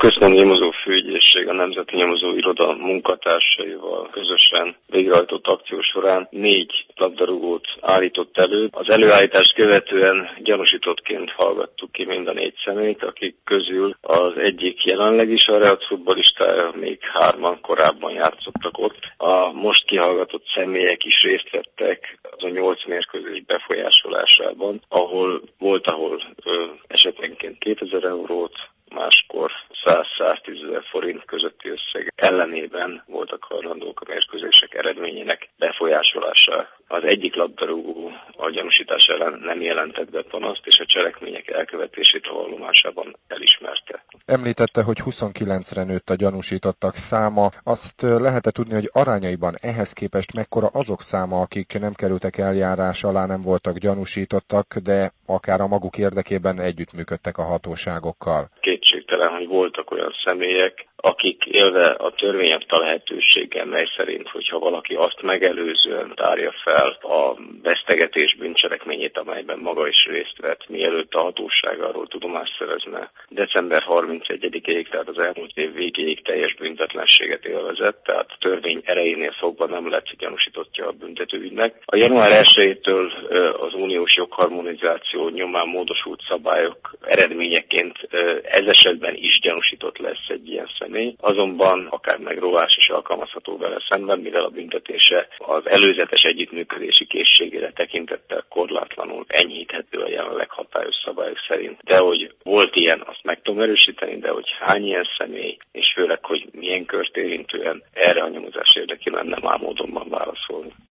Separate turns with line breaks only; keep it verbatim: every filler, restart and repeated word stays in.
Központi Nyomozó Főügyészség a Nemzeti Nyomozó Iroda munkatársaival közösen végrehajtott akció során négy labdarúgót állított elő. Az előállítást követően gyanúsítottként hallgattuk ki mind a négy személyt, akik közül az egyik jelenleg is a Real futballistája, még hárman korábban játszottak ott. A most kihallgatott személyek is részt vettek az a nyolc mérkőzés befolyásolásában, ahol volt, ahol ö, esetenként kétezer eurót, máskor száz-száztízezer forint közötti összeg ellenében voltak hajlandók a mérkőzések eredményének befolyásolása. Az egyik labdarúgó a gyanúsítás ellen nem jelentett be panaszt, és a cselekmények elkövetését a vallomásában elismerte.
Említette, hogy huszonkilencre nőtt a gyanúsítottak száma. Azt lehet-e tudni, hogy arányaiban ehhez képest mekkora azok száma, akik nem kerültek eljárás alá, nem voltak gyanúsítottak, de akár a maguk érdekében együttműködtek a hatóságokkal?
Kétségtelen, hogy voltak olyan személyek, akik élve a törvény adta lehetőséggel, mely szerint, hogyha valaki azt megelőzően tárja fel a vesztegetés bűncselekményét, amelyben maga is részt vett, mielőtt a hatóság arról tudomást szerezne, december harmincegyedikéig, tehát az elmúlt év végéig teljes büntetlenséget élvezett, tehát a törvény erejénél fogva nem lett gyanúsítottja a büntetőügynek. A január elsejétől az uniós jogharmonizáció nyomán módosult szabályok eredményeként ez esetben is gyanúsított lesz egy ilyen személy, azonban akár megrovás is alkalmazható vele szemben, mivel a büntetése az előzetes együttműködési készségére tekintettel korlátlanul enyhíthető a jelenleg hatályos szabályok szerint. De hogy volt ilyen, azt meg tudom erősíteni, de hogy hány ilyen személy, és főleg, hogy milyen kört érintően, erre a nyomozás érdekében nem áll módonban válaszolni.